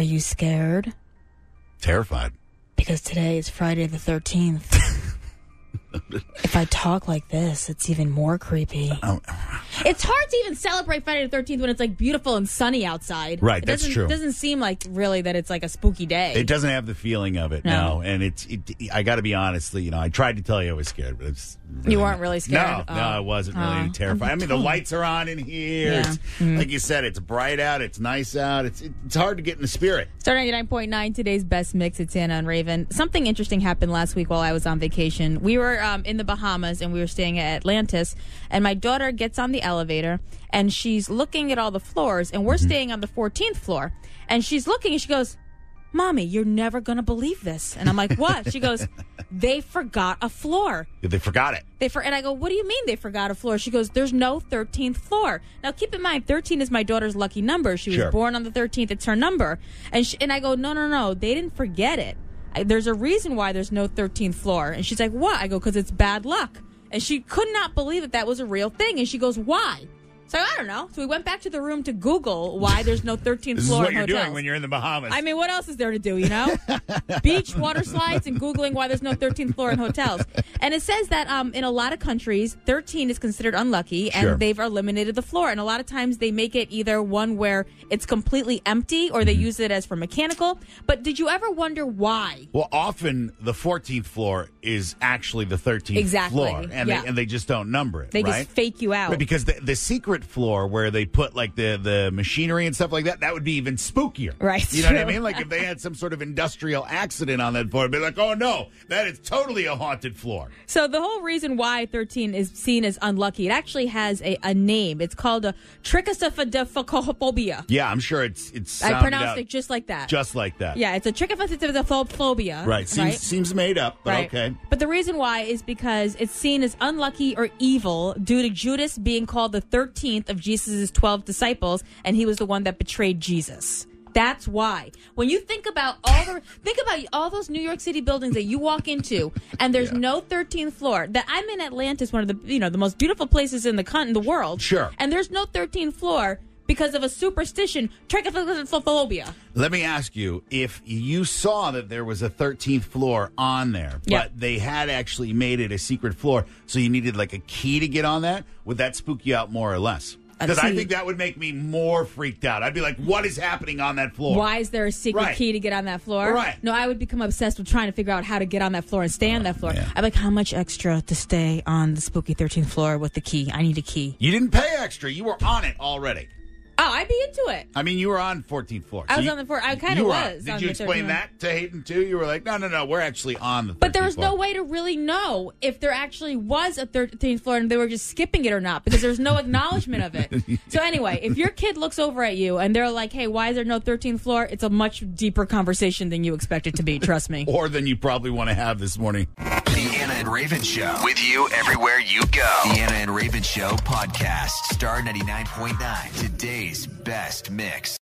Are you scared? Terrified. Because today is Friday the 13th. If I talk like this, it's even more creepy. It's hard to even celebrate Friday the 13th when it's like beautiful and sunny outside. Right, that's true. It doesn't seem like really that it's like a spooky day. It doesn't have the feeling of it, no. And I got to be honest, I tried to tell you I was scared, but it's really you weren't really scared? No, I wasn't really terrified. I mean, the lights are on in here. Yeah. It's, like you said, it's bright out. It's nice out. It's hard to get in the spirit. Star 99.9, today's best mix. It's Anna and Raven. Something interesting happened last week while I was on vacation. We were in the Bahamas, and we were staying at Atlantis, and my daughter gets on the elevator, and she's looking at all the floors, and we're staying on the 14th floor, and she's looking, and she goes, Mommy, you're never going to believe this. And I'm like, what? She goes, they forgot a floor. They forgot it. And I go, what do you mean they forgot a floor? She goes, there's no 13th floor. Now, keep in mind, 13 is my daughter's lucky number. She was born on the 13th. It's her number. And I go, no. They didn't forget it. There's a reason why there's no 13th floor. And she's like, what? I go, because it's bad luck. And she could not believe that was a real thing. And she goes, why? So I don't know. So we went back to the room to Google why there's no 13th floor in hotels. This is what you're doing when you're in the Bahamas. I mean, what else is there to do, Beach, water slides, and Googling why there's no 13th floor in hotels. And it says that in a lot of countries, 13 is considered unlucky, and they've eliminated the floor. And a lot of times they make it either one where it's completely empty or they use it as for mechanical. But did you ever wonder why? Well, often the 14th floor is actually the 13th floor. And they just don't number it, They just fake you out. Right, because the secret floor where they put like the machinery and stuff like that would be even spookier. Right. You know what I mean? Like if they had some sort of industrial accident on that floor, it'd be like, oh no, that is totally a haunted floor. So the whole reason why 13 is seen as unlucky, it actually has a name. It's called a trichophobia. Yeah, I'm sure it's I pronounced it just like that. Just like that. Yeah, it's a trichophobia. Right. Seems made up, but okay. But the reason why is because it's seen as unlucky or evil due to Judas being called the 13th of Jesus' 12 disciples, and he was the one that betrayed Jesus. That's why. When you think about all those New York City buildings that you walk into, and there's no 13th floor. That I'm in Atlantis, one of the the most beautiful places in the world. Sure. And there's no 13th floor because of a superstition, trichophobia. Let me ask you, if you saw that there was a 13th floor on there, but they had actually made it a secret floor, so you needed like a key to get on that, would that spook you out more or less? Because I think that would make me more freaked out. I'd be like, what is happening on that floor? Why is there a secret key to get on that floor? Right. No, I would become obsessed with trying to figure out how to get on that floor and stay on that floor. Yeah. I'm like, how much extra to stay on the spooky 13th floor with the key? I need a key. You didn't pay extra. You were on it already. Oh, I'd be into it. I mean, you were on 14th floor. I was on the floor. I kind of was. Did you explain that to Hayden, too? You were like, no, we're actually on the 13th But there was no way to really know if there actually was a 13th floor and they were just skipping it or not because there's no acknowledgement of it. So anyway, if your kid looks over at you and they're like, hey, why is there no 13th floor? It's a much deeper conversation than you expect it to be. Trust me. Or than you probably want to have this morning. The Anna and Raven Show. With you everywhere you go. The Anna and Raven Show podcast. Star 99.9. Today's best mix.